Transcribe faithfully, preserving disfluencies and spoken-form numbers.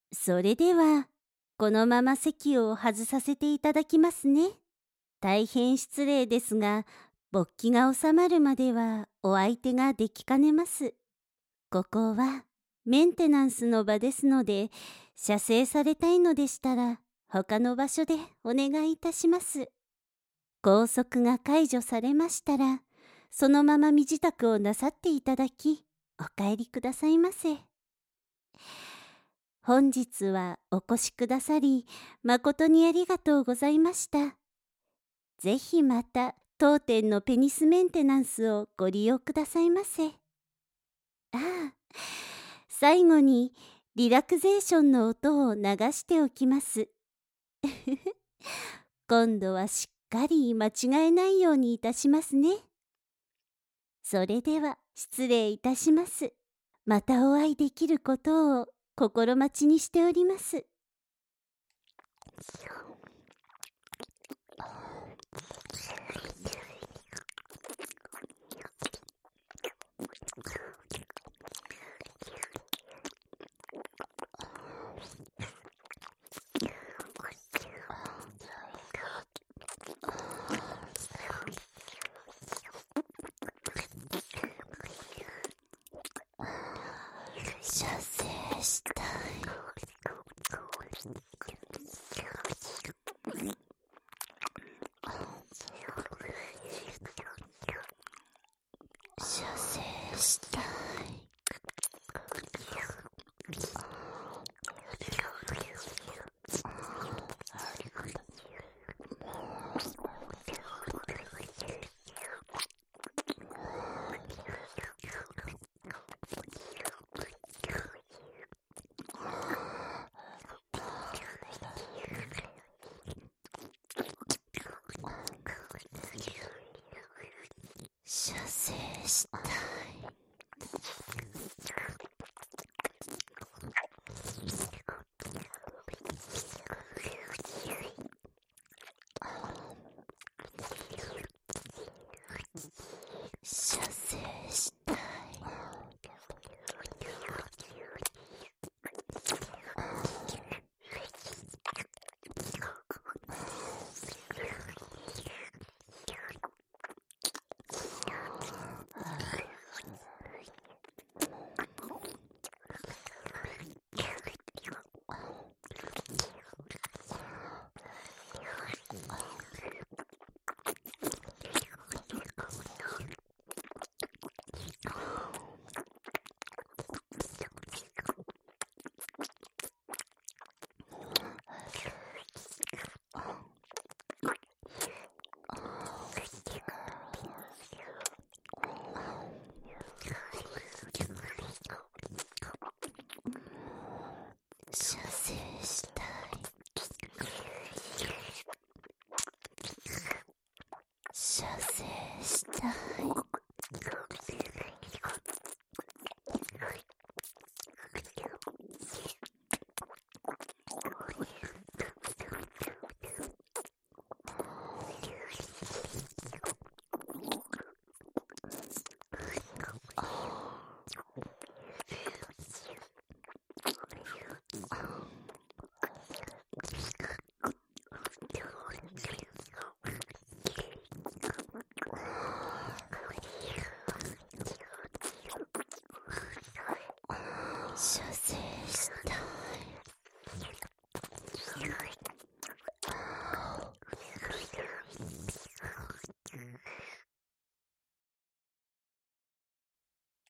それでは、このまま席を外させていただきますね。大変失礼ですが、勃起が収まるまではお相手ができかねます。ここはメンテナンスの場ですので、射精されたいのでしたら、他の場所でお願いいたします。拘束が解除されましたら、そのまま身支度をなさっていただき、お帰りくださいませ。本日はお越しくださり、誠にありがとうございました。ぜひまた当店のペニスメンテナンスをご利用くださいませ。ああ、最後にリラクゼーションの音を流しておきます。今度はしっかり間違えないようにいたしますね。それでは失礼いたします。またお会いできることを心待ちにしております。射精したい。射精したい。射精したい。射精したい。射